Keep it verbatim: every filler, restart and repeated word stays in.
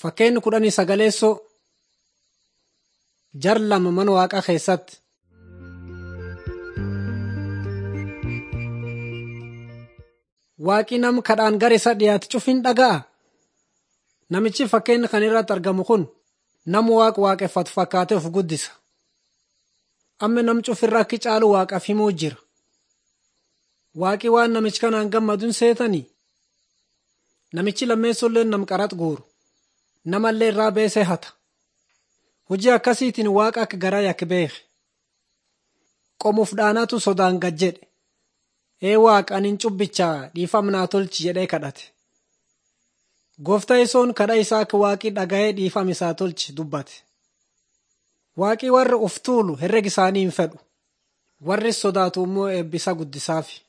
Fakkeenyi kudhanii sagaleessoo jar lama mana waaqaa keessatti. Waaqii nam kadhaan gara isa dhiyaate cufin dhaga'a. Namichi fakkeenyi kan irratti argamu kun nama waaqa waaqeffatu fakkaatee of guddisa. Amma nam cufirra akki caalu waaqaaf himuu jira. Waaqii waan namichi kanaan gammaduun seetanii. Namichi lammeessolleen nam qarax guuru. Namallee irraa beesee hata. Hojii akkasiitiin waaqa akka garaa yakka beeke. Qomuuf dhaanatu sodaan gad jedhe. Ee waaqa anin cubbichaa dhiifama naa tolchi jedhee kadhate. Gooftaa isoon kadha isaa akka waaqii dhaga'ee dhiifama isaa tolchi dubbate. Waaqii warra of tuulu herrega isaanii hin fedhu. Warri sodaatu immoo eebbisa guddisaaf.